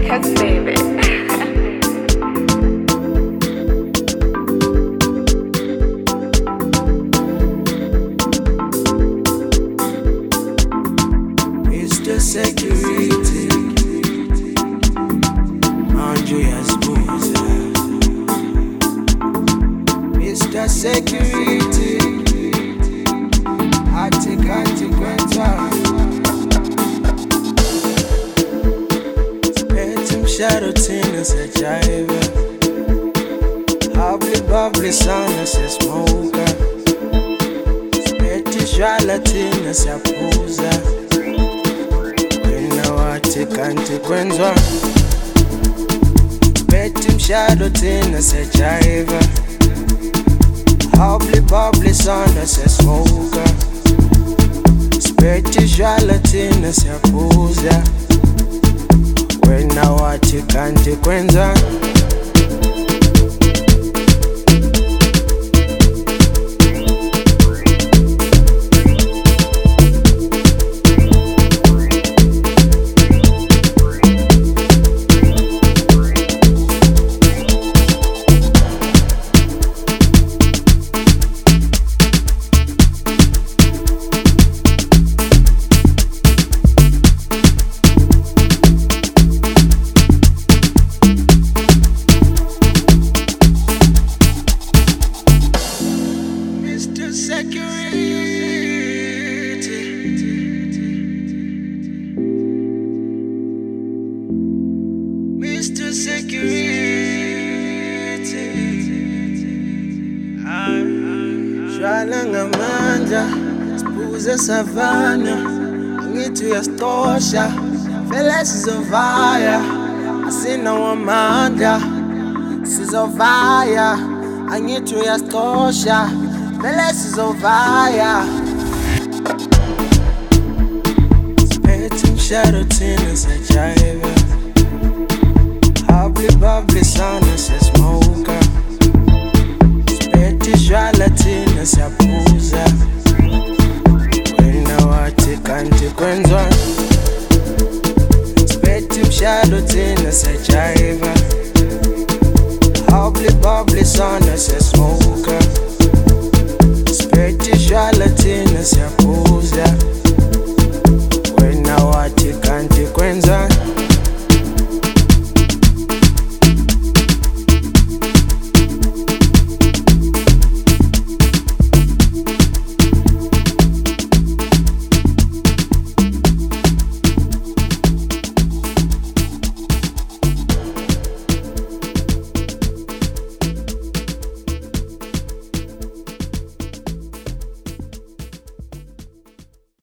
Cause baby. Mr. Security, Andreas Boozer. Mr. Security, I take consequences. Spectrum shadow tinnas a jive. Bubbly, bubbly sun as a smoker. Spectrum gelatin as a poser. Consequences. Spectrum shadow tinnas a jive. Bubbly, bubbly sun as a smoker. Spectrum gelatin as a poser. When I watch it, consequences. Mr. Security, Shwala ngamandla, siphuze savana, angithi uyasitosha, vele sizovaya, asinawo amandla, sizovaya, angithi uyasitosha, vele sizovaya. Spectrum shadow tinnas a jive. Bubbly, bubbly sun as a smoker. Spectrum gelatin as a